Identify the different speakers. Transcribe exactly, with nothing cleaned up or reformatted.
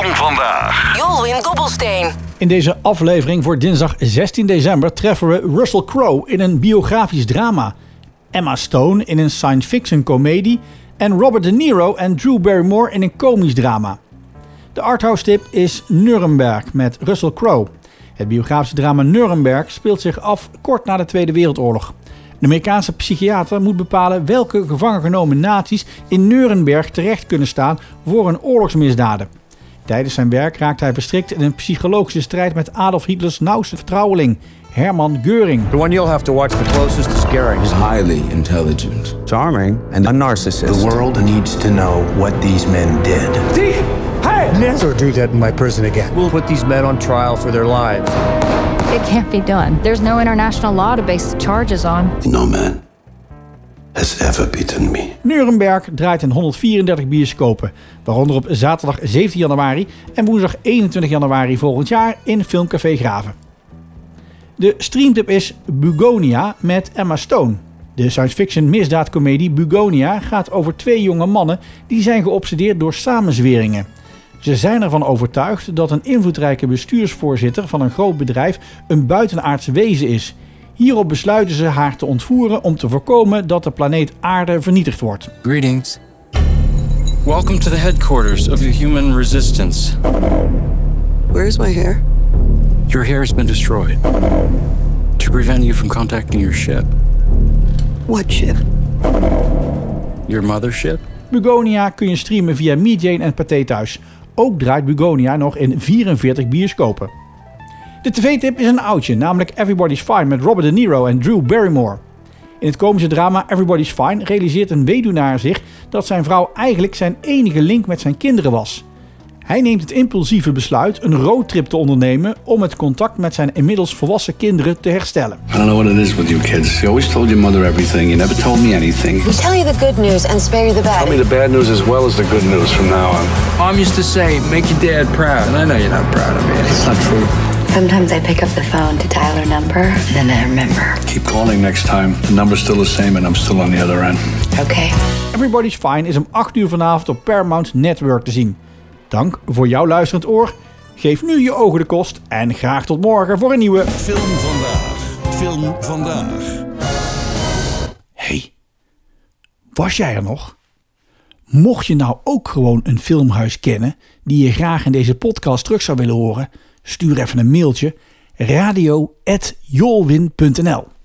Speaker 1: Film Vandaag.
Speaker 2: Jolwin Dobbelsteen.
Speaker 3: In deze aflevering voor dinsdag zestien december treffen we Russell Crowe in een biografisch drama, Emma Stone in een science fiction comedie en Robert De Niro en Drew Barrymore in een komisch drama. De arthouse tip is Nuremberg met Russell Crowe. Het biografische drama Nuremberg speelt zich af kort na de Tweede Wereldoorlog. Een Amerikaanse psychiater moet bepalen welke gevangen genomen nazi's in Nuremberg terecht kunnen staan voor hun oorlogsmisdaden. Tijdens zijn werk raakt hij verstrikt in een psychologische strijd met Adolf Hitlers nauwste vertrouweling, Hermann Göring.
Speaker 4: The one you'll have to watch the closest is Göring.
Speaker 5: He's highly intelligent,
Speaker 4: Charming and a narcissist.
Speaker 6: The world needs to know what these men did.
Speaker 4: Hey!
Speaker 6: Never do that in my prison again.
Speaker 4: We'll put these men on trial for their lives.
Speaker 7: It can't be done. There's no international law to base the charges on.
Speaker 8: No man has ever beaten me.
Speaker 3: Nuremberg draait in honderdvierendertig bioscopen, waaronder op zaterdag zeventien januari en woensdag eenentwintig januari volgend jaar in Filmcafé Graven. De streamtip is Bugonia met Emma Stone. De science fiction misdaadcomedie Bugonia gaat over twee jonge mannen die zijn geobsedeerd door samenzweringen. Ze zijn ervan overtuigd dat een invloedrijke bestuursvoorzitter van een groot bedrijf een buitenaards wezen is. Hierop besluiten ze haar te ontvoeren om te voorkomen dat de planeet Aarde vernietigd wordt.
Speaker 9: Greetings. Welcome to the headquarters of the Human Resistance.
Speaker 10: Where's my hair?
Speaker 9: Your hair has been destroyed to prevent you from contacting your ship.
Speaker 10: What ship?
Speaker 9: Your mothership?
Speaker 3: Bugonia kun je streamen via MeJane en Pathé Thuis. Ook draait Bugonia nog in vierenveertig bioscopen. De tv-tip is een oudje, namelijk Everybody's Fine met Robert De Niro en Drew Barrymore. In het komische drama Everybody's Fine realiseert een weduwnaar zich dat zijn vrouw eigenlijk zijn enige link met zijn kinderen was. Hij neemt het impulsieve besluit een roadtrip te ondernemen om het contact met zijn inmiddels volwassen kinderen te herstellen.
Speaker 8: I don't know what it is with you kids. You always told your mother everything. You never told me anything.
Speaker 2: We tell you the good news and spare you the bad.
Speaker 8: Tell me the bad news as well as the good news from now on.
Speaker 9: Mom used to say, make your dad proud. And I know you're not proud of me.
Speaker 8: It's not true.
Speaker 11: Sometimes I pick up the phone to dial her number, and then I remember.
Speaker 8: Keep calling next time. The number's still the same and I'm still on the other end.
Speaker 11: Okay.
Speaker 3: Everybody's Fine is om acht uur vanavond op Paramount Network te zien. Dank voor jouw luisterend oor. Geef nu je ogen de kost en graag tot morgen voor een nieuwe
Speaker 1: Film Vandaag. Film Vandaag.
Speaker 3: Hey, was jij er nog? Mocht je nou ook gewoon een filmhuis kennen die je graag in deze podcast terug zou willen horen, stuur even een mailtje radio at jolwin punt n l.